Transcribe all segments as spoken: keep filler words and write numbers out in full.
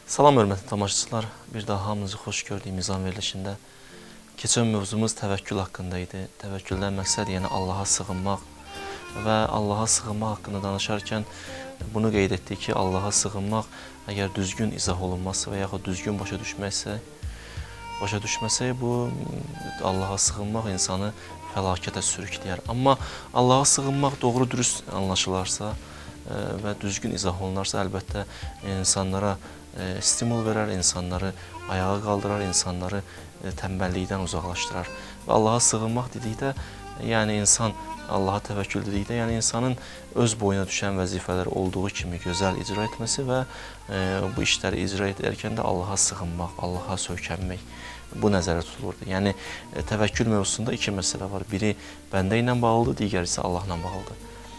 Salam hörmətli tamaşaçılar, bir daha hamınızı xoş gördük mizan verilişində. Keçən mövzumuz təvəkkül haqqında idi. Təvəkküldən məqsəd yəni Allaha sığınmaq və Allaha sığınmaq haqqında danışarkən bunu qeyd etdik ki, Allaha sığınmaq əgər düzgün izah olunmazsa və yaxud düzgün başa düşməksə, başa düşməsək bu Allaha sığınmaq insanı fəlakətə sürükləyər. Amma Allaha sığınmaq doğru dürüst anlaşılarsa və düzgün izah olunarsa, əlbəttə insanlara stimul verər, insanları ayağa qaldırar, insanları tənbəllikdən uzaqlaşdırar. Və Allaha sığınmaq dedikdə, yəni insan Allaha təvəkkül dedikdə, yəni insanın öz boyuna düşən vəzifələr olduğu kimi gözəl icra etməsi və bu işləri icra edərkən də Allaha sığınmaq, Allaha söykənmək bu nəzərdə tutulurdu. Yəni təvəkkül mövzusunda iki məsələ var. Biri bəndə ilə bağlıdır, digəri isə Allahla bağlıdır.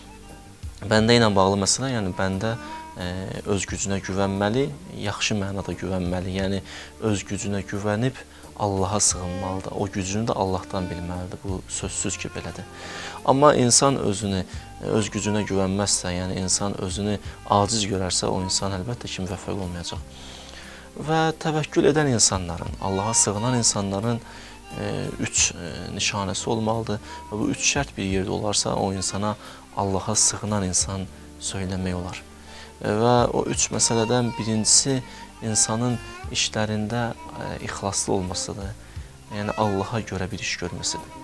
Bəndə ilə bağlı məsələ, yəni bəndə öz gücünə güvənməli, yaxşı mənada güvənməli, yəni öz gücünə güvənib Allaha sığınmalıdır. O gücünü də Allahdan bilməlidir. Bu sözsüz ki, belədir. Amma insan özünü, öz gücünə güvənməzsə, yəni insan özünü aciz görərsə, o insan əlbəttə ki, müvəffəq olmayacaq. Və təvəkkül edən insanların, Allaha sığınan insanların üç nişanəsi olmalıdır. Və bu üç şərt bir yerdə olarsa, o insana Allaha sığınan insan söyləmək olar. Və o üç məsələdən birincisi insanın işlərində ixlaslı olmasıdır. Yəni Allaha görə bir iş görməsidir.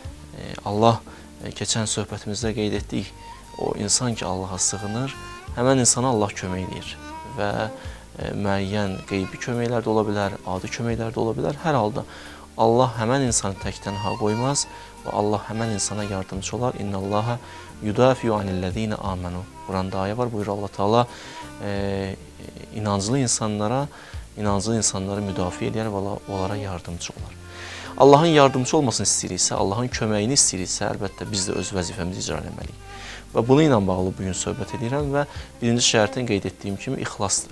Allah, keçən söhbətimizdə qeyd etdik, o insan ki Allaha sığınır, həmən insana Allah kömək edir. Və müəyyən qeybi köməklər də ola bilər, adi köməklər də ola bilər. Hər halda Allah həmən insanı tək-tənha qoymaz və Allah həmən insana yardımcı olar. İnnallaha yudafiu anillezine amenu. Quranda ayə var, buyurur Allah Teala e, inanclı insanlara, inanclı insanları müdafiə edir və onlara yardımcı olar. Allahın yardımcı olmasını istəyiriksə, Allahın köməyini istəyiriksə, əlbəttə biz də öz vəzifəmizi icra etməliyik. Və bunu ilə bağlı bugün söhbət edirəm və birinci şərtin qeyd etdiyim kimi ixlasdır.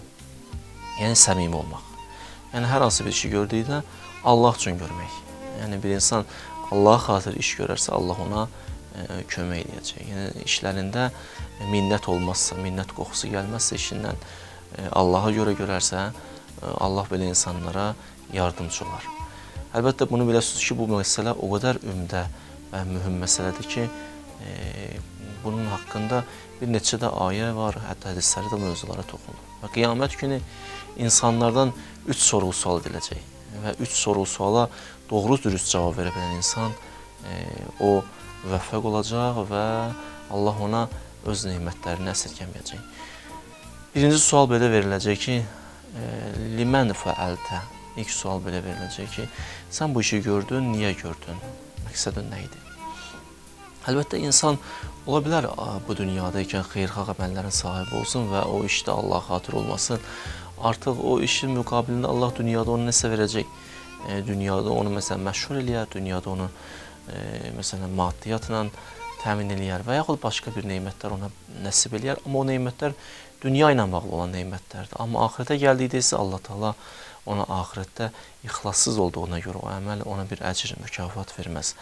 Yəni səmimi olmaq. Yəni hər hansı bir işi gördükdə Allah üçün görmək. Yəni bir insan Allaha xatir iş görərsə, Allah ona e, kömək edəcək. Yəni işlərində minnət olmazsa, minnət qoxusu gəlməzsə işindən, e, Allaha görə görərsə, e, Allah belə insanlara yardımcı olar. Əlbəttə bunu biləsiniz ki, bu məsələ o qədər ümdə və mühüm məsələdir ki, e, bunun haqqında bir neçə də ayə var, hətta hədisləri də mövzulara toxunur. Və qiyamət günü insanlardan üç sorğu-sual ediləcək. Və üç sorğu-suala doğru dürüst cavab verə bilən insan e, o müvəffəq olacaq və Allah ona öz nemətlərini əsirgəməyəcək. Birinci sual belə veriləcək ki, e, limən fəəltə? İlk sual belə veriləcək ki, sən bu işi gördün, niyə gördün? Məqsədin nə idi? Əlbəttə, insan ola bilər bu dünyadaykən xeyirxah əməllərin sahibi olsun və o işdə Allah xatir olmasın. Artıq o işin müqabilində Allah dünyada onu nəsə verəcək. E, dünyada onu məsələn məşhur eləyər, dünyada onu e, məsələn maddiyyatla təmin eləyər və yaxud başqa bir neymətlər ona nəsib eləyər. Amma o neymətlər dünya ilə bağlı olan neymətlərdir. Amma axirətə gəldikdə isə Allah Teala ona axirətdə ixlassız olduğuna görə o əməl ona bir əcr, mükafat verməz.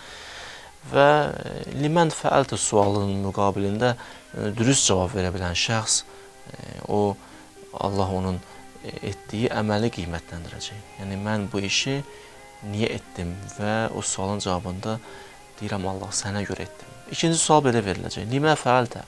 Və limən fəəltə sualının müqabilində e, dürüst cavab verə bilən şəxs, e, o Allah onun etdiyi əməli qiymətləndirəcək. Yəni mən bu işi niyə etdim və o sualın cavabında deyirəm Allah sənə görə etdim. İkinci sual belə veriləcək. Limə fəəltə?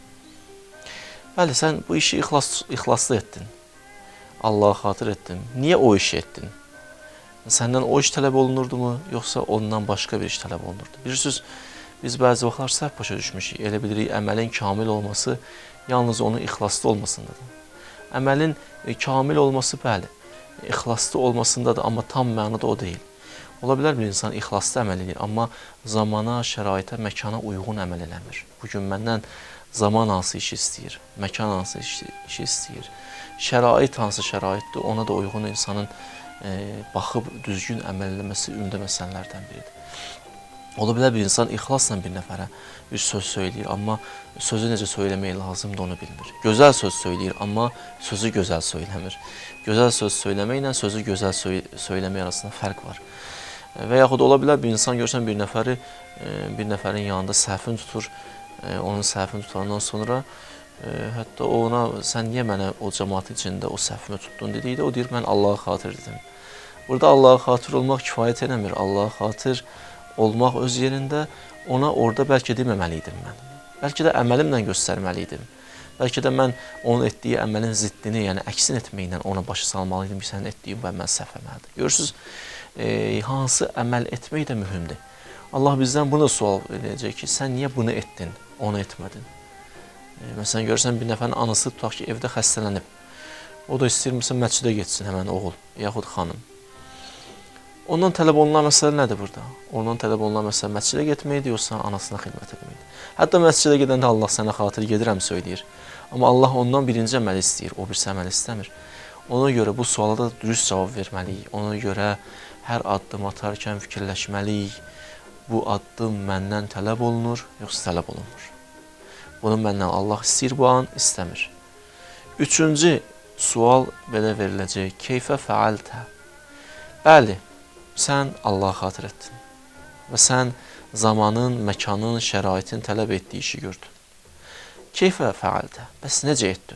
Bəli, sən bu işi ixlas, ixlaslı etdin. Allaha xatir etdin. Niyə o işi etdin? Səndən o iş tələb olunurdu mu, yoxsa ondan başqa bir iş tələb olunurdu? Bilirsiniz, biz bəzi vaxtlar səhv başa düşmüşük. Elə bilirik, əməlin kamil olması yalnız onun ixlaslı olmasındadır. Əməlin e, kamil olması, bəli, ixlaslı olmasındadır, amma tam mənada o deyil. Ola bilər bir insan ixlaslı əməl edir, amma zamana, şəraitə, məkana uyğun əməl eləmir. Bugün məndən zaman hansı iş istəyir, məkan hansı iş, iş istəyir, şərait hansı şəraitdir, ona da uyğun insanın e, baxıb düzgün əməl eləməsi ümdə məsələlərdən biridir. Ola bilər bir insan ixlasla bir nəfərə bir söz söyləyir, amma sözü necə söyləmək lazımdır onu bilmir. Gözəl söz söyləyir, amma sözü gözəl söyləmir. Gözəl söz söyləməklə sözü gözəl söy söyləmək arasında fərq var. Və yaxud ola bilər bir insan görsən bir nəfəri, bir nəfərin yanında səhvini tutur, onun səhvini tutandan sonra E, hətta ona sən niyə mənə o cəmaat içində o səhvimi tutdun dedikdə o deyir mən Allaha xatir dedim. Burada Allaha xatir olmaq kifayət eləmir. Allaha xatir olmaq öz yerində ona orada bəlkə deməməliydim mən. Bəlkə də əməlimlə göstərməliydim. Bəlkə də mən onun etdiyi əməlin ziddini, yəni əksin etməklə ona başa salmalıydım ki, sənin etdiyin bu əməl səhv əməldir. Görürsünüz, e, hansı əməl etmək də mühümdür. Allah bizdən bunu sual edəcək ki, sən niyə bunu etdin, onu etmədin? E, məsələn, görürsən, bir nəfərin anısı tutaq ki, evdə xəstələnib. O da istəyir, məsələn, məscidə getsin həmən oğul, yaxud xanım. Ondan tələb olunan məsələ nədir burada? Ondan tələb olunan məsələ məscidə getməkdir, yoxsa anasına xidmət etməkdir? Hətta məscidə gedəndə Allah sənə xatir gedirəm söyləyir. Amma Allah ondan birinci əməli istəyir, o birisi əməli istəmir. Ona görə bu suala da dürüst cavab verməliyik. Ona görə hər addım atarkən fikirləşməliyik. Bu addım məndən tələb olunur, yoxsa tələb olunmur? Bunu məndən Allah istəyir bu an, istəmir. Üçüncü sual belə veriləcək. Keyfə fəaltə. Bəli, sən Allaha xatir etdin və sən zamanın, məkanın, şəraitin tələb etdiyi işi gördün. Keyfə fəaltə. Bəs necə etdin?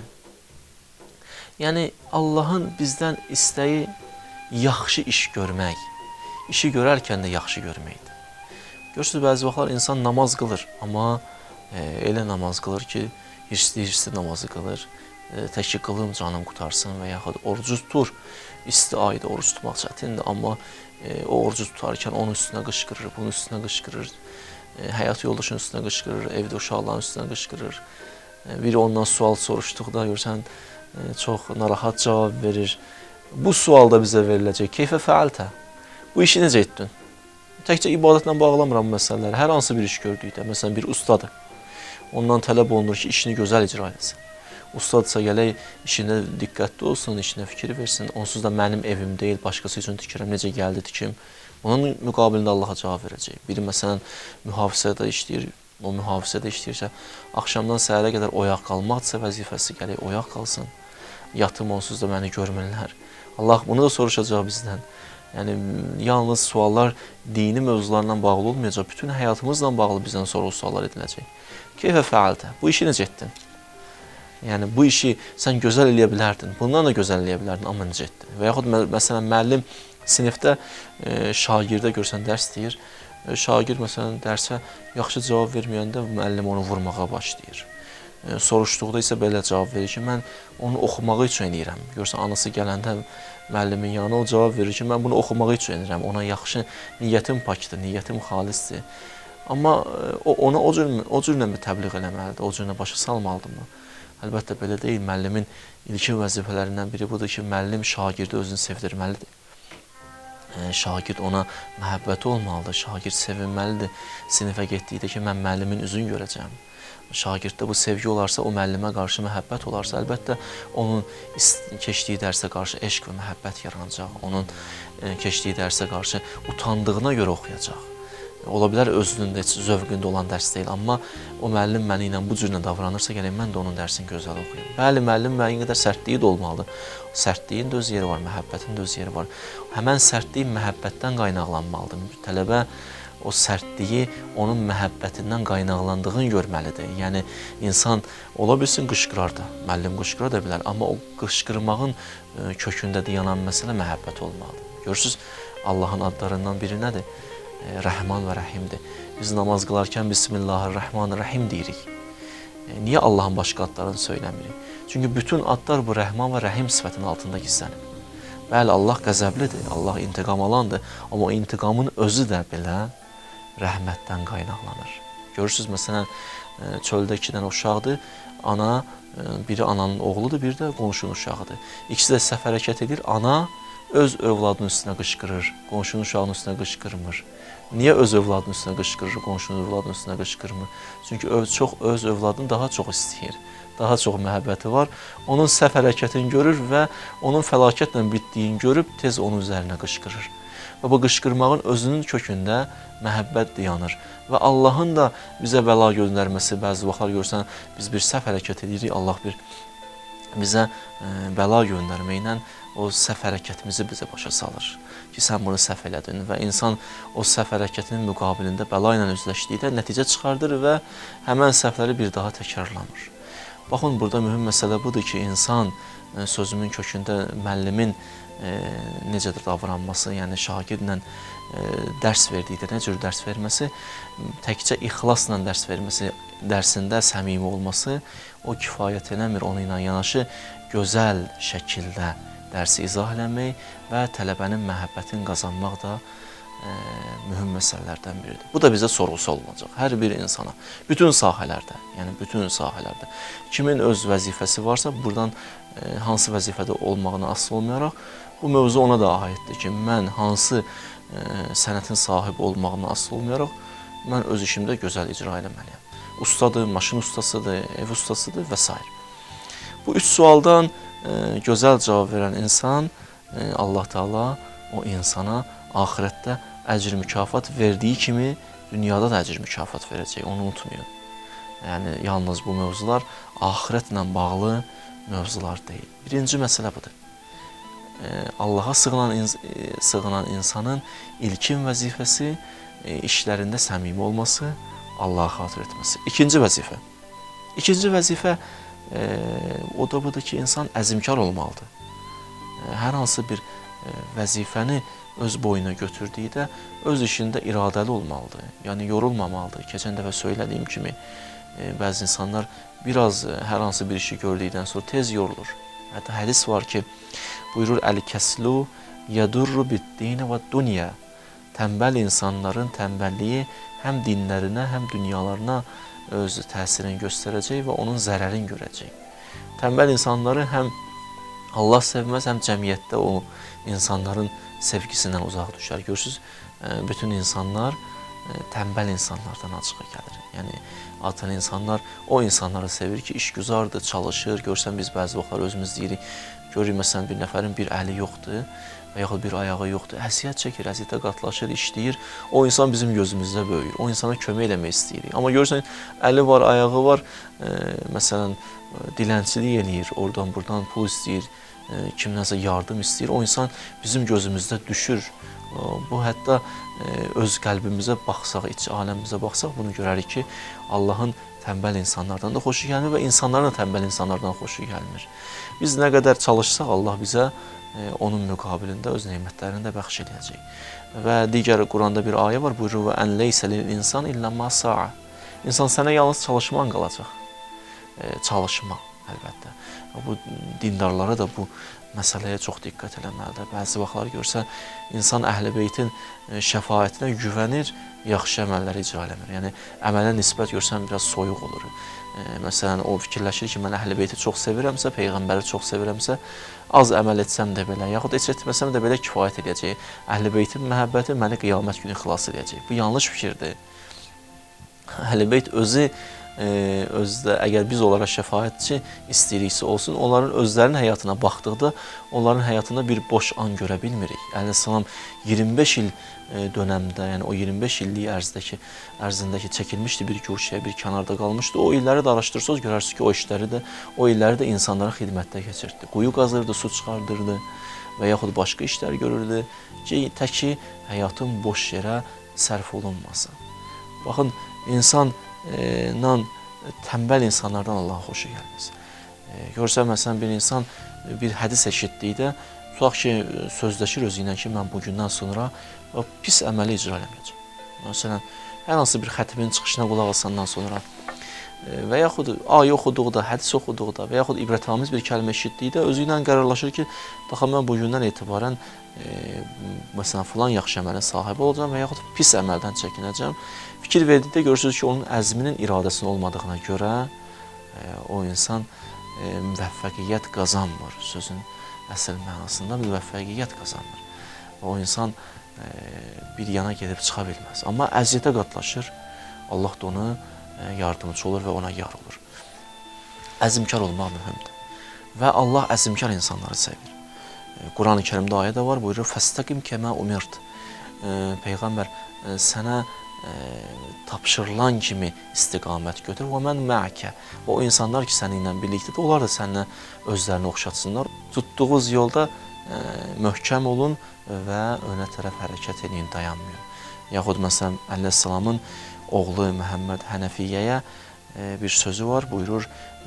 Yəni, Allahın bizdən istəyi yaxşı iş görmək, işi görərkən də yaxşı görməkdir. Görürsünüz, bəzi vaxtlar insan namaz qılır, amma e, elə namaz qılır ki, hirsli-hirsli namazı qılır, e, tək ki, qılım canım qutarsın və yaxud orucu tutur. İsti ayda oruç tutmaq çətindir, amma e, o orucu tutarkən onun üstünə qışqırır, bunun üstünə qışqırır, e, həyat yoldaşının üstünə qışqırır, evdə uşaqların üstünə qışqırır. E, biri ondan sual soruşduqda görsən, e, çox narahat cavab verir. Bu sual da bizə veriləcək. Keyfə fəaltə. Bu işi necə etdin? Təkcə ibadətlə bağlamıram məsələləri. Hər hansı bir iş gördükdə, məsələn, bir ustadır. Ondan tələb olunur ki, işini gözəl icra etsin. Ustadsa gələk işində diqqətli olsun, işinə fikir versin. Onsuz da mənim evim deyil, başqası üçün tikirəm, necə gəldi tikim. Bunun müqabilində Allaha cavab verəcək. Biri məsələn mühafizədə işləyir, o mühafizədə işləyirsə, axşamdan səhərə qədər oyaq qalmaqdırsa vəzifəsi gələk oyaq qalsın. Yatım onsuz da məni görmürlər. Allah bunu da soruşacaq bizdən. Yəni, yalnız suallar dini mövzularla bağlı olmayacaq, bütün həyatımızla bağlı bizdən soru suallar ediləcək. Keyfə fəaltə. Bu işi necə etdin? Yəni, bu işi sən gözəl eləyə bilərdin, bundan da gözəl eləyə bilərdin, amma necə etdin? Və yaxud, məsələn, müəllim sinifdə e, şagirdə görsən dərs deyir, e, şagird, məsələn, dərsə yaxşı cavab verməyəndə müəllim onu vurmağa başlayır. E, soruşduqda isə belə cavab verir ki, mən onu oxumağı üçün eləyirəm. Görsən, anası gələndə müəllimin yanına o cavab verir ki, mən bunu oxumağı üçün eləyirəm. Ona yaxşı, niyyətim pakdır, niyyətim xalisdir. Amma o, ona o, cür, o cürlə mi təbliğ eləməlidir, o cürlə başa salmalıdır mı? Əlbəttə belə deyil. Müəllimin ilkin vəzifələrindən biri budur ki, müəllim şagirdi özünü sevdirməlidir. E, şagird ona məhəbbəti olmalıdır, şagird sevinməlidir. Sinifə getdikdə ki, mən müəllimin üzünü görəcəm. Şagirddə bu sevgi olarsa, o müəllimə qarşı məhəbbət olarsa, əlbəttə onun keçdiyi dərsə qarşı eşq və məhəbbət yaranacaq. Onun e, keçdiyi dərsə qarşı utandığına görə oxuyacaq. Ola bilər özünün də zövqündə olan dərs deyil, amma o müəllim məni ilə bu cürlə davranırsa, gələk mən də onun dərsini gözəl oxuyum. Bəli, müəllim müəyyən qədər sərtliyi də olmalıdır. Sərtliyin də öz yeri var, məhəbbətin də öz yeri var. Həmən sərtliyi məhəbbətdən qaynaqlanmalıdır. Tələbə o sərtliyi onun məhəbbətindən qaynaqlandığını görməlidir. Yəni, insan ola bilsin qışqırar da, müəllim qışqıra da bilər, amma o qışqırmağın kökündə dayanan məsələ məhəbbət olmalıdır. Görürsünüz, Allahın adlarından biri nədir? Rəhman və Rəhimdir. Biz namaz qılarkən Bismillahirrahmanirrahim deyirik. Niyə Allahın başqa adlarını söyləmirik? Çünki bütün adlar bu Rəhman və Rəhim sifətinin altında gizlənib. Bəli, Allah qəzəblidir, Allah intiqam alandır, amma o intiqamın özü də belə rəhmətdən qaynaqlanır. Görürsünüz, məsələn, çöldə iki dənə uşaqdır, ana, biri ananın oğludur, biri də qonşunun uşağıdır. İkisi də səhv hərəkət edir, ana öz övladının üstünə qışqırır, qonşunun uşağının üstünə qışqırmır. Niyə öz övladının üstünə qışqırır, qonşunun övladının üstünə qışqırmır? Çünki öz, çox, öz övladını daha çox istəyir, daha çox məhəbbəti var. Onun səhv hərəkətini görür və onun fəlakətlə bitdiyini görüb tez onun üzərinə qışqırır. Və bu qışqırmağın özünün kökündə məhəbbət dayanır. Və Allahın da bizə bəla göndərməsi, bəzi vaxtlar görsən, biz bir səhv hərəkət edirik, Allah bir bizə e, bəla göndərməklə o səhv hərəkətimizi bizə başa salır ki, sən bunu səhv elədin və insan o səhv hərəkətinin müqabilində bəla ilə üzləşdikdə nəticə çıxardır və həmən səhvləri bir daha təkrarlamır. Baxın, burada mühüm məsələ budur ki, insan e, sözümün kökündə müəllimin e, necədir davranması, yəni şagirdlə e, dərs verdikdə nə cür dərs verməsi, təkcə ixlasla dərs verməsi, dərsində səmimi olması o kifayət eləmir. Onu ilə yanaşı gözəl şəkildə dərsi izah eləmək və tələbənin məhəbbətini qazanmaq da e, mühüm məsələlərdən biridir. Bu da bizə sorğusu olunacaq. Hər bir insana, bütün sahələrdə, yəni bütün sahələrdə kimin öz vəzifəsi varsa, buradan e, hansı vəzifədə olmağına asılı olmayaraq, bu mövzu ona da aiddir ki, mən hansı e, sənətin sahibi olmağına asılı olmayaraq, mən öz işimdə gözəl icra eləməliyəm. Ustadır, maşın ustasıdır, ev ustasıdır və s. Bu üç sualdan e, gözəl cavab verən insan, e, Allah Teala o insana axirətdə əcr mükafat verdiyi kimi dünyada da əcr mükafat verəcək, onu unutmayın. Yəni, yalnız bu mövzular axirətlə bağlı mövzular deyil. Birinci məsələ budur. E, Allaha sığınan, ins sığınan insanın ilkin vəzifəsi e, işlərində səmimi olması, Allah'a xatır etməsi. İkinci vəzifə. İkinci vəzifə e, o da budur ki, insan əzimkar olmalıdır. E, hər hansı bir e, vəzifəni öz boyuna götürdükdə öz işində iradəli olmalıdır. Yəni, yorulmamalıdır. Keçən dəfə söylədiyim kimi, e, bəzi insanlar biraz e, hər hansı bir işi gördükdən sonra tez yorulur. Hətta hədis var ki, buyurur, əl-kəslu yədurru bid-dini və dünya. Tənbəl insanların tənbəlliyi həm dinlərinə, həm dünyalarına öz təsirini göstərəcək və onun zərərini görəcək. Tənbəl insanları həm Allah sevməz, həm cəmiyyətdə o insanların sevgisindən uzaq düşər. Görürsünüz, bütün insanlar tənbəl insanlardan açığa gəlir. Yəni, atan insanlar o insanları sevir ki, işgüzardır, çalışır. Görsən, biz bəzi vaxtlar özümüz deyirik, görürük, məsələn, bir nəfərin bir əli yoxdur və yaxud bir ayağı yoxdur, əziyyət çəkir, əziyyətə qatlaşır, işləyir. O insan bizim gözümüzdə böyür, o insana kömək eləmək istəyirik. Amma görürsən, əli var, ayağı var, e, məsələn, dilənçilik eləyir, oradan buradan pul istəyir, e, kimdənsə yardım istəyir. O insan bizim gözümüzdə düşür. Bu, hətta e, öz qəlbimizə baxsaq, iç aləmimizə baxsaq, bunu görərik ki, Allahın tənbəl insanlardan da xoşu gəlmir və insanların da tənbəl insanlardan xoşu gəlmir. Biz nə qədər çalışsaq, Allah bizə onun müqabilində öz neymətlərini də bəxş edəcək. Və digər Quranda bir ayə var, buyurur, və ən leysə lil insan illə ma sa'a. İnsan sənə yalnız çalışman qalacaq. E, çalışma, əlbəttə. Bu dindarlara da bu məsələyə çox diqqət eləməlidir. Bəzi vaxtlar görsən, insan Əhl-i Beytin şəfaətinə güvənir, yaxşı əməlləri icra eləmir. Yəni, əmələ nisbət görsən, biraz soyuq olur. E, məsələn, o fikirləşir ki, mən Əhl-i Beyti çox sevirəmsə, Peyğəmbəri çox sevirəmsə, az əməl etsəm də belə, yaxud heç etməsəm də belə kifayət edəcək. Əhl-i Beytin məhəbbəti məni qiyamət günü xilas edəcək. Bu yanlış fikirdir. Əhl-i Beyt özü, e, özdə, əgər biz onlara şəfaətçi istəyiriksə olsun, onların özlərinin həyatına baxdıqda, onların həyatında bir boş an görə bilmirik. Əleyhissalam iyirmi beş il dönəmdə, yəni o iyirmi beş illik ərzdəki, ərzindəki çəkilmişdi bir guşəyə, bir kənarda qalmışdı. O illəri də araşdırsınız, görərsiniz ki, o işləri də, o illəri də insanlara xidmətdə keçirdi. Quyu qazırdı, su çıxardırdı və yaxud başqa işlər görürdü ki, təki həyatın boş yerə sərf olunmasın. Baxın, insanla tənbəl insanlardan Allah'a xoşu gəlməz. Görsən, məsələn, bir insan bir hədis eşitdikdə, tutaq ki, sözləşir özü ilə ki, mən bugündən sonra o pis əməli icra eləməyəcəm. Məsələn, hər hansı bir xətibin çıxışına qulaq asandan sonra və yaxud ayə oxuduqda, hədis oxuduqda və yaxud ibrətamiz bir kəlmə eşitdikdə özü ilə qərarlaşır ki, daxı mən bugündən etibarən e, məsələn, filan yaxşı əməlin sahibi olacağım və yaxud pis əməldən çəkinəcəm. Fikir verdikdə görürsünüz ki, onun əzminin iradəsinin olmadığına görə e, o insan e, müvəffəqiyyət qazanmır. Sözün əsl mənasında müvəffəqiyyət qazanmır. O insan e, bir yana gedib çıxa bilməz. Amma əziyyətə qatlaşır, Allah da onu e, yardımcı olur və ona yar olur. Əzimkar olmaq mühümdür. Və Allah əzimkar insanları sevir. E, Quran-ı Kərimdə ayə də var, buyurur, fəstəqim kəmə umirt. E, Peyğəmbər, e, sənə e, tapşırılan kimi istiqamət götür və mən mə'kə. O insanlar ki, səninlə birlikdədir, onlar da səninlə özlərini oxşatsınlar. Tutduğunuz yolda e, möhkəm olun və önə tərəf hərəkət edin, dayanmayın. Yaxud məsələn, Əleyhissalamın oğlu Məhəmməd Hənəfiyyəyə e, bir sözü var, buyurur,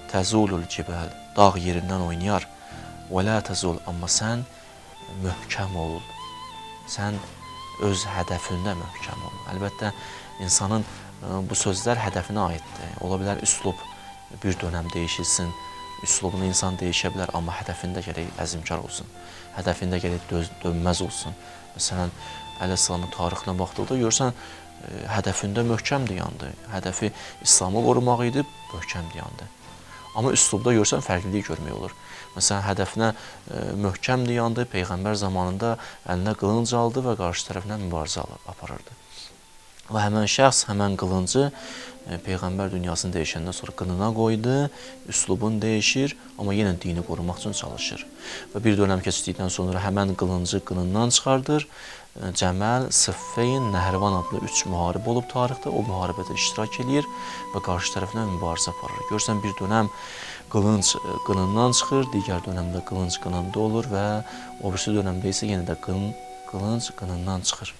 təzulul cibal, dağ yerindən oynayar. Və la təzul, amma sən möhkəm ol. Sən öz hədəfində möhkəm ol. Əlbəttə, insanın bu sözlər hədəfinə aiddir. Ola bilər, üslub bir dönəm dəyişilsin, üslubunu insan dəyişə bilər, amma hədəfində gərək əzmkar olsun. Hədəfində gərək dönməz olsun. Məsələn, Əleyhisselamın tarixinə baxdıqda görsən, hədəfində möhkəm dayandı. Hədəfi İslamı qorumaq idi, möhkəm dayandı. Amma üslubda görsən, fərqlilik görmək olur. Məsələn, hədəfinə möhkəm dayandı, Peyğəmbər zamanında əlinə qılınc aldı və qarşı tərəfinə mübarizə aparırdı. Və həmən şəxs, həmən qılıncı Peyğəmbər dünyasını dəyişəndən sonra qınına qoydu, üslubun dəyişir, amma yenə dini qorumaq üçün çalışır. Və bir dönəm keçdikdən sonra həmən qılıncı qınından çıxardır. Cəməl, Sıffeyn, Nəhrivan adlı üç müharib olub tarixdə, o müharibədə iştirak edir və qarşı tərəfinə mübarizə aparır. Görsən, bir dönəm qılınc qınından çıxır, digər dönəmdə qılınc qınında olur və o birisi dönəmdə isə yenə də qılınc qınından çıxır.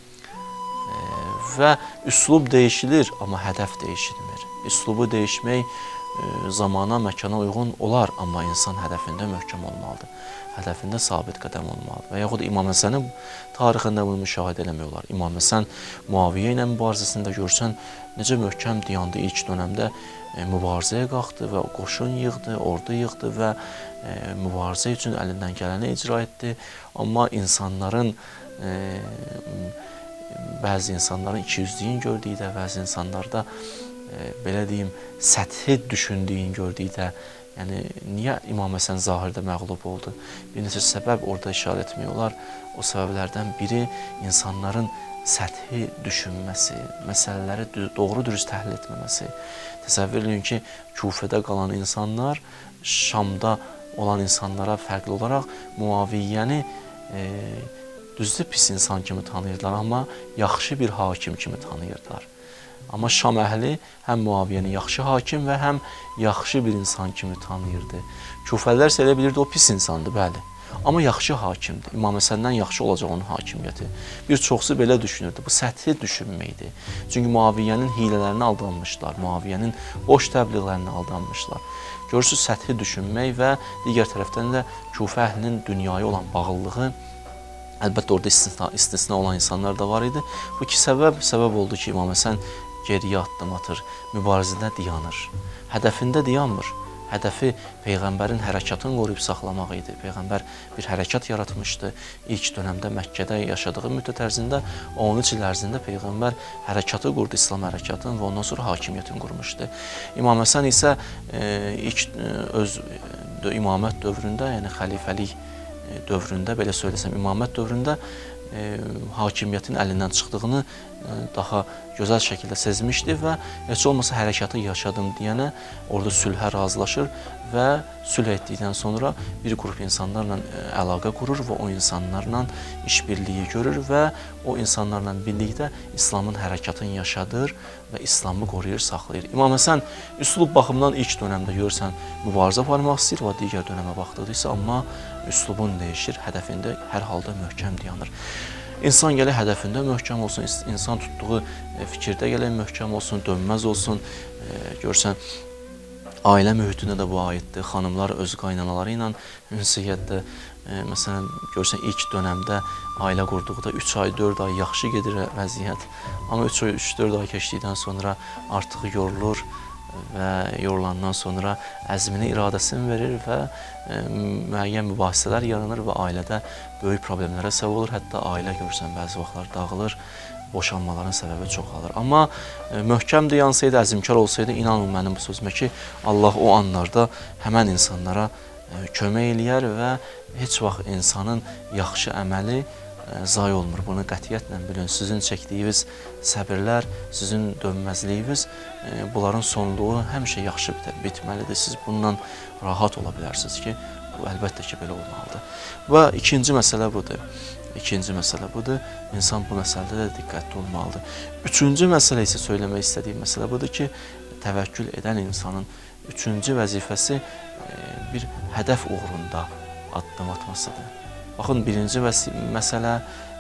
Və üslub dəyişilir, amma hədəf dəyişilmir. Üslubu dəyişmək zamana, məkana uyğun olar, amma insan hədəfində möhkəm olmalıdır. Hədəfində sabit qədəm olmalıdır. Və yaxud İmam Həsənin tarixində bunu müşahidə eləmək olar. İmam Həsən Muaviyyə ilə mübarizəsində görsən, necə möhkəm dayandı ilk dönəmdə, mübarizəyə qalxdı və qoşun yığdı, ordu yığdı və mübarizə üçün əlindən gələni icra etdi. Amma insanların bəzi insanların ikiyüzlüyünü gördükdə, bəzi insanlarda e, belə deyim, səthi düşündüyünü gördükdə, yəni niyə İmam Həsən zahirdə məğlub oldu? Bir neçə səbəb orada işarə etmək olar. O səbəblərdən biri insanların səthi düşünməsi, məsələləri doğru dürüst təhlil etməməsi. Təsəvvür edin ki, Kufədə qalan insanlar Şamda olan insanlara fərqli olaraq Muaviyyəni e, düzdür, pis insan kimi tanıyırdılar, amma yaxşı bir hakim kimi tanıyırdılar. Amma Şam əhli həm Muaviyyəni yaxşı hakim və həm yaxşı bir insan kimi tanıyırdı. Kufəlilər isə elə bilirdi, o pis insandı, bəli. Amma yaxşı hakimdir. İmam Həsəndən yaxşı olacaq onun hakimiyyəti. Bir çoxsu belə düşünürdü. Bu səthi düşünməkdir. Çünki Muaviyyənin hilələrini aldanmışlar, Muaviyyənin boş təbliğlərini aldanmışlar. Görürsünüz, səthi düşünmək və digər tərəfdən də Kufə əhlinin dünyaya olan bağlılığı, əlbəttə orada istisna, istisna olan insanlar da var idi. Bu iki səbəb, səbəb oldu ki, İmam Həsən geriyə addım atır, mübarizədə dayanır. Hədəfində dayanmır. Hədəfi Peyğəmbərin hərəkatını qoruyub saxlamaq idi. Peyğəmbər bir hərəkat yaratmışdı. İlk dönəmdə Məkkədə yaşadığı müddət ərzində, on üç il ərzində Peyğəmbər hərəkatı qurdu, İslam hərəkatını və ondan sonra hakimiyyətini qurmuşdu. İmam Həsən isə e, ilk e, öz e, imamət dövründə, yəni xəlifəlik dövründə, belə söylesəm, imamət dövründə e, hakimiyyətin əlindən çıxdığını e, daha gözəl şəkildə sezmişdi və heç olmasa hərəkatı yaşadım deyənə orada sülhə razılaşır və sülh etdikdən sonra bir qrup insanlarla e, əlaqə qurur və o insanlarla işbirliyi görür və o insanlarla birlikdə İslamın hərəkatını yaşadır və İslamı qoruyur, saxlayır. İmam Həsən üslub baxımından ilk dönəmdə görürsən mübarizə aparmaq istəyir və digər dönəmə baxdıqda amma üslubun dəyişir, hədəfində hər halda möhkəm dayanır. İnsan gələk hədəfində möhkəm olsun, insan tutduğu fikirdə gələk möhkəm olsun, dönməz olsun. Görsən, ailə mühitində də bu aiddir. Xanımlar öz qaynanaları ilə ünsiyyətdə, məsələn, görsən, ilk dönəmdə ailə qurduqda üç ay, dörd ay yaxşı gedir vəziyyət. Amma üç ay, üç dörd ay keçdikdən sonra artıq yorulur və yorulandan sonra əzmini, iradəsini verir və e, müəyyən mübahisələr yaranır və ailədə böyük problemlərə səbəb olur. Hətta ailə görsən bəzi vaxtlar dağılır, boşanmaların səbəbi çoxalır. Amma e, möhkəm dayansaydı, əzmkar olsaydı, inanın mənim bu sözümə ki, Allah o anlarda həmən insanlara e, kömək eləyər və heç vaxt insanın yaxşı əməli zay olmur. Bunu qətiyyətlə bilin. Sizin çəkdiyiniz səbirlər, sizin dönməzliyiniz, bunların sonluğu həmişə yaxşı bitməlidir. Siz bundan rahat ola bilərsiniz ki, bu əlbəttə ki, belə olmalıdır. Və ikinci məsələ budur. İkinci məsələ budur. İnsan bu məsələdə də diqqətli olmalıdır. Üçüncü məsələ isə söyləmək istədiyim məsələ budur ki, təvəkkül edən insanın üçüncü vəzifəsi bir hədəf uğrunda addım atmasıdır. Baxın, birinci məsələ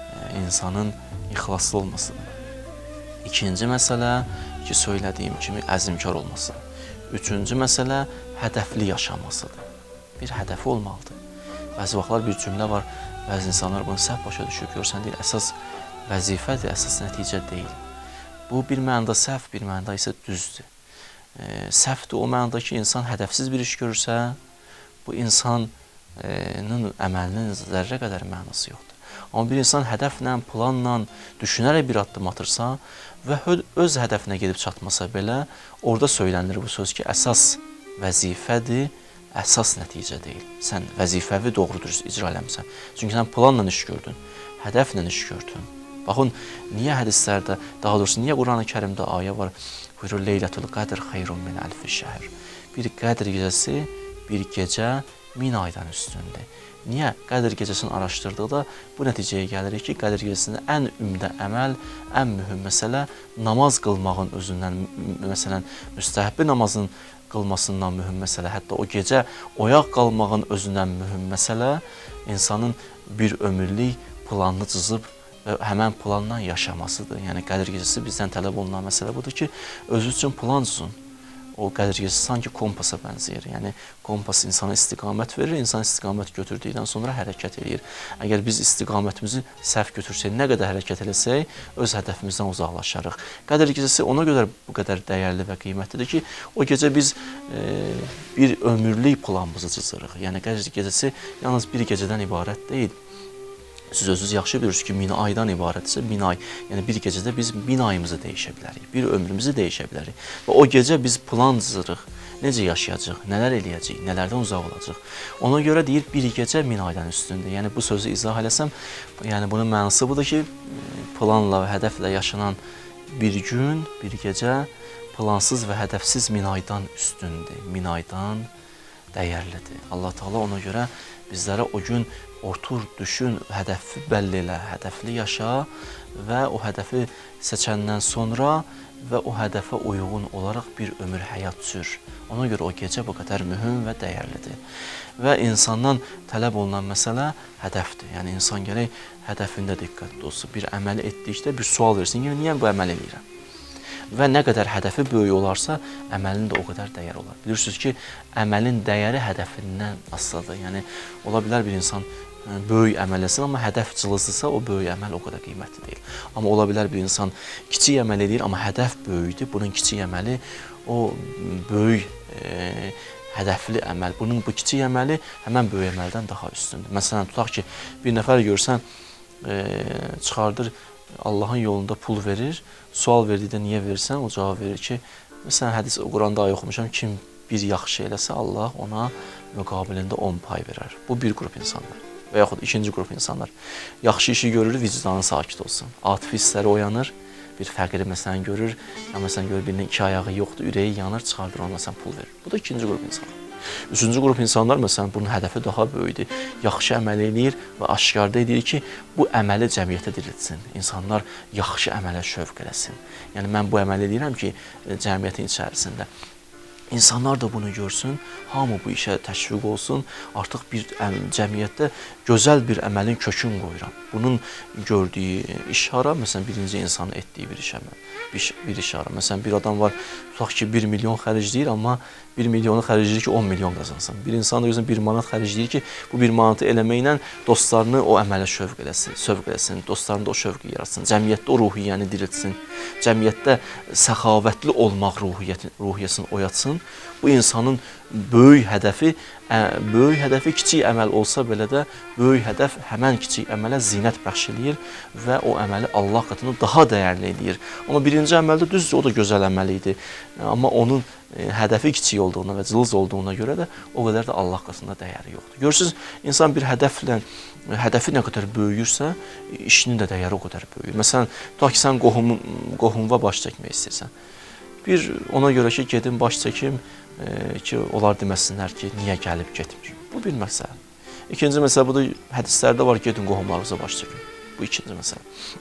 insanın ixlaslı olmasıdır. İkinci məsələ ki, söylədiyim kimi əzmkar olmasıdır. Üçüncü məsələ hədəfli yaşamasıdır. Bir hədəfi olmalıdır. Bəzi vaxtlar bir cümlə var, bəzi insanlar bunu səhv başa düşüb, görsən deyil, əsas vəzifədir, əsas nəticə deyil. Bu bir mənada səhv, bir mənada isə düzdür. E, səhvdir o mənada ki, insan hədəfsiz bir iş görürsə, bu insanın əməlinin zərrə qədər mənası yoxdur. Amma bir insan hədəflə, planla, düşünərək bir addım atırsa və öz hədəfinə gedib çatmasa belə, orada söylənilir bu söz ki, əsas vəzifədir, əsas nəticə deyil. Sən vəzifəvi doğru dürüst icra eləmirsən. Çünki sən planla iş gördün, hədəflə iş gördün. Baxın, niyə hədislərdə, daha doğrusu niyə Qurani-Kərimdə ayə var? Buyurur, Leylətul Qədr xeyrun min əlfi şəhr. Bir qədr gecəsi, bir gecə min aydan üstündür. Niyə? Qədr gecəsini araşdırdıqda bu nəticəyə gəlirik ki, Qədr gecəsində ən ümdə əməl, ən mühüm məsələ namaz qılmağın özündən, məsələn, müstəhəbbi namazın qılmasından mühüm məsələ, hətta o gecə oyaq qalmağın özündən mühüm məsələ insanın bir ömürlük planını cızıb və həmən planla yaşamasıdır. Yəni, Qədr gecəsi bizdən tələb olunan məsələ budur ki, özü üçün plan cızın. O Qədr gecəsi sanki kompasa bənzəyir. Yəni, kompas insana istiqamət verir, insan istiqamət götürdükdən sonra hərəkət edir. Əgər biz istiqamətimizi səhv götürsək, nə qədər hərəkət eləsək, öz hədəfimizdən uzaqlaşarıq. Qədr gecəsi ona görə bu qədər dəyərli və qiymətlidir ki, o gecə biz e, bir ömürlük planımızı cızırıq. Yəni, Qədr gecəsi yalnız bir gecədən ibarət deyil. Siz özünüz yaxşı bilirsiniz ki, min aydan ibarətsə, min ay, yəni bir gecədə biz min ayımızı dəyişə bilərik, bir ömrümüzü dəyişə bilərik. Və o gecə biz plan cızırıq, necə yaşayacaq, nələr eləyəcək, nələrdən uzaq olacaq. Ona görə deyir, bir gecə min aydan üstündür. Yəni, bu sözü izah eləsəm, yəni bunun mənası budur ki, planla və hədəflə yaşanan bir gün, bir gecə plansız və hədəfsiz min aydan üstündür, min aydan dəyərlidir. Allah Teala ona görə bizlərə o gün otur, düşün, hədəfi bəlli elə, hədəfli yaşa və o hədəfi seçəndən sonra və o hədəfə uyğun olaraq bir ömür həyat sür. Ona görə o gecə bu qədər mühüm və dəyərlidir. Və insandan tələb olunan məsələ hədəfdir. Yəni, insan gərək hədəfində diqqətli olsun. Bir əməli etdikdə bir sual versin ki, niyə bu əməl eləyirəm? Və nə qədər hədəfi böyük olarsa, əməlin də o qədər dəyər olar. Bilirsiniz ki, əməlin dəyəri hədəfindən asılıdır. Yəni, ola bilər bir insan böyük əməl etsin, amma hədəf cılızdırsa, o böyük əməl o qədər qiymətli deyil. Amma ola bilər bir insan kiçik əməl edir, amma hədəf böyükdür. Bunun kiçik əməli o böyük e, hədəfli əməl. Bunun bu kiçik əməli həmən böyük əməldən daha üstündür. Məsələn, tutaq ki, bir nəfər görsən, e, çıxardır, Allahın yolunda pul verir, sual verdikdə niyə verirsən, o cavab verir ki, məsələn, hədis Quranda ayə oxumuşam, kim bir yaxşı eləsə, Allah ona müqabilində on pay verər. Bu bir qrup insanlar və yaxud ikinci qrup insanlar. Yaxşı işi görür, vicdanı sakit olsun. Atifi hissləri oyanır, bir fəqiri məsələn görür, ya məsələn görür, birinin iki ayağı yoxdur, ürəyi yanır, çıxardır ona məsələn pul verir. Bu da ikinci qrup insanlar. Üçüncü qrup insanlar, məsələn, bunun hədəfi daha böyükdür. Yaxşı əməl eləyir və aşkarda edir ki, bu əməli cəmiyyətə diriltsin. İnsanlar yaxşı əmələ şövq eləsin. Yəni, mən bu əməl edirəm ki, cəmiyyətin içərisində. İnsanlar da bunu görsün, hamı bu işə təşviq olsun, artıq bir cəmiyyətdə gözəl bir əməlin kökün qoyuram. Bunun gördüyü işara, məsələn, birinci insanın etdiyi bir iş əməl, bir, bir işara. Məsələn, bir adam var, tutaq ki, bir milyon xərcləyir, amma bir milyonu xərcləyir ki, on milyon qazansın. Bir insan da gözün bir manat xərcləyir ki, bu bir manatı eləməklə dostlarını o əmələ şövq eləsin, sövq eləsin, dostlarında o şövqü yaratsın, cəmiyyətdə o ruhiyyəni diriltsin, cəmiyyətdə səxavətli olmaq ruhiyyəsini oyatsın. Bu insanın böyük hədəfi, böyük hədəfi kiçik əməl olsa belə də, böyük hədəf həmən kiçik əmələ zinət bəxş eləyir və o əməli Allah qatında daha dəyərli eləyir. Amma birinci əməldə düzdür, o da gözəl əməl idi. Amma onun hədəfi kiçik olduğuna və cılız olduğuna görə də o qədər də Allah qatında dəyəri yoxdur. Görürsünüz, insan bir hədəflə, hədəfi nə qədər böyüyürsə, işinin də dəyəri o qədər böyüyür. Məsələn, tutaq ki, sən qohum, qohumva baş çəkmək istəyirsən. Bir, ona görə ki, gedim baş çəkim e, ki, onlar deməsinlər ki, niyə gəlib getmir. Bu bir məsələ. İkinci məsələ, bu da hədislərdə var, gedin qohumlarınıza baş çəkin. Bu ikinci məsələ.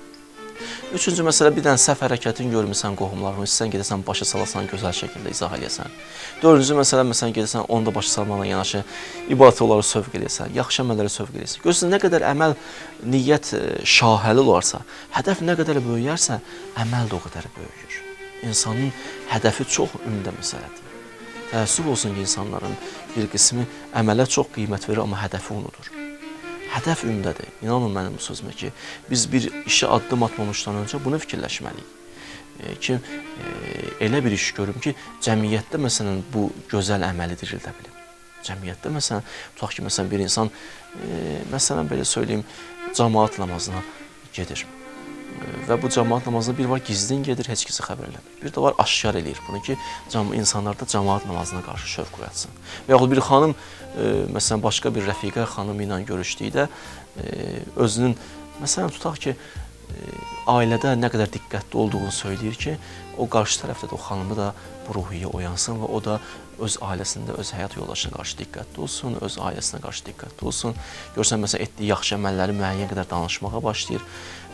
Üçüncü məsələ, bir dənə səhv hərəkətin görmüsən qohumlarını, istəyirsən gedəsən, başa salasan, gözəl şəkildə izah eləyəsən. Dördüncü məsələ, məsələn, gedəsən, onda başa salmaqla yanaşı, ibadət olaraq sövq eləyəsən, yaxşı əməllərə sövq eləyəsən. Görürsünüz, nə qədər əməl, niyyət şahəli olarsa, hədəf nə qədər böyüyərsə, əməl də o qədər böyüyür. İnsanın hədəfi çox ümdə məsələdir. Təəssüf olsun ki, insanların bir qismi əmələ çox qiymət verir, amma hədəfi unudur. Hədəf ümdədir. İnanın mənim bu sözümə ki, biz bir işə addım atmamışdan öncə bunu fikirləşməliyik. E, ki, e, elə bir iş görüm ki, cəmiyyətdə məsələn bu gözəl əməli dirildə bilim. Cəmiyyətdə məsələn, tutaq ki, məsələn bir insan, e, məsələn belə söyləyim, camaat namazına gedir. Və bu cəmaat namazına bir var gizlin gedir, heç kəsə xəbər eləmir. Bir də var aşkar eləyir bunu ki, cam insanlarda cəmaat namazına qarşı şövq oyatsın. Və yaxud bir xanım, e, məsələn başqa bir rəfiqə xanımı ilə görüşdükdə e, özünün, məsələn tutaq ki, e, ailədə nə qədər diqqətli olduğunu söyləyir ki, o qarşı tərəfdə də o xanımı da bu ruhiyyə oyansın və o da öz ailəsində, öz həyat yoldaşına qarşı diqqətli olsun, öz ailəsinə qarşı diqqətli olsun. Görsən, məsələn, etdiyi yaxşı əməlləri müəyyən qədər danışmağa başlayır.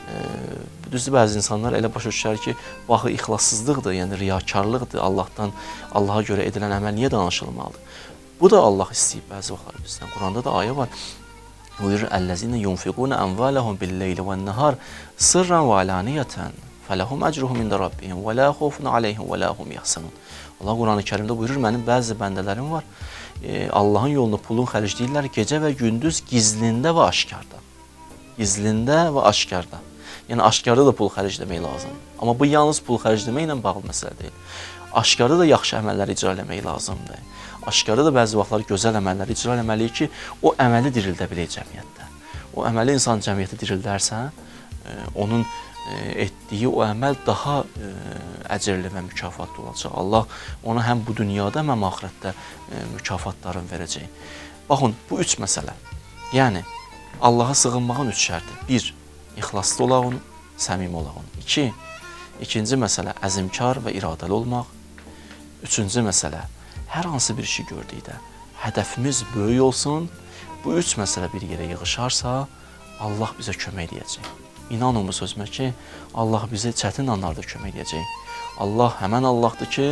Düzdür, bəzi insanlar elə başa düşər ki, bu axı ixlassızlıqdır, yəni riyakarlıqdır, Allahdan, Allaha görə edilən əməl niyə danışılmalıdır? Bu da Allah istəyib bəzi vaxtlar bizdən. Quranda da ayə var. Buyurur, "Əllezine yunfiquna amvalahum bil-leyli ven-nahar sirran və alaniyatan, falahum ecruhum inde rabbihim və la xawfun aleyhim və la hum yahzanun." Allah Qurani-Kərimdə buyurur, mənim bəzi bəndələrim var. E, Allahın yolunda pulun xərcləyirlər gecə və gündüz, gizlində və aşkarda. Gizlində və aşkarda. Yəni aşkarda da pul xərcləmək lazımdır. Amma bu yalnız pul xərcləməklə bağlı məsələ deyil. Aşkarda da yaxşı əməlləri icra etmək lazımdır. Aşkarda da bəzi vaxtlar gözəl əməlləri icra etməliyik ki, o əməli dirildə bilək cəmiyyətdə. O əməli insan cəmiyyətə dirildərsə, onun etdiyi o əməl daha əcərli və mükafatlı olacaq. Allah ona həm bu dünyada, həm axirətdə mükafatlarını verəcək. Baxın, bu üç məsələ. Yəni, Allaha sığınmağın üç şərti. Bir, ixlaslı olağın, səmimi olağın. İki, ikinci məsələ əzmkar və iradəli olmaq. Üçüncü məsələ, hər hansı bir işi gördükdə hədəfimiz böyük olsun. Bu üç məsələ bir yerə yığışarsa, Allah bizə kömək edəcək. İnanın bu sözümə ki, Allah bizə çətin anlarda kömək edəcək. Allah həmən Allahdır ki,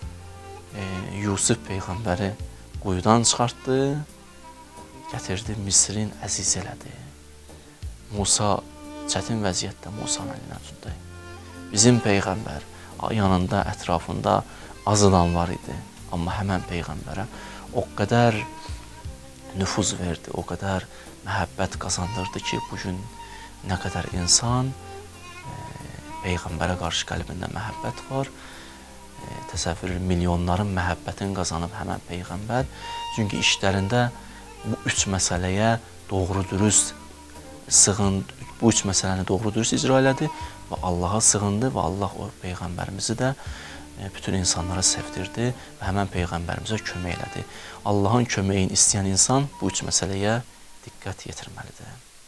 e, Yusuf Peyğəmbəri quyudan çıxartdı, gətirdi, Misrin əziz elədi. Musa çətin vəziyyətdə Musanın əlinə tutdu. Bizim Peyğəmbər yanında, ətrafında az adam var idi. Amma həmən Peyğəmbərə o qədər nüfuz verdi, o qədər məhəbbət qazandırdı ki, bugün nə qədər insan e, Peyğəmbərə qarşı qəlbində məhəbbət var. E, təsəvvür milyonların məhəbbətini qazanıb həmən Peyğəmbər. Çünki işlərində bu üç məsələyə doğru dürüst sığın, bu üç məsələni doğru dürüst icra elədi və Allaha sığındı və Allah o Peyğəmbərimizi də bütün insanlara sevdirdi və həmən Peyğəmbərimizə kömək elədi. Allahın köməyini istəyən insan bu üç məsələyə diqqət yetirməlidir.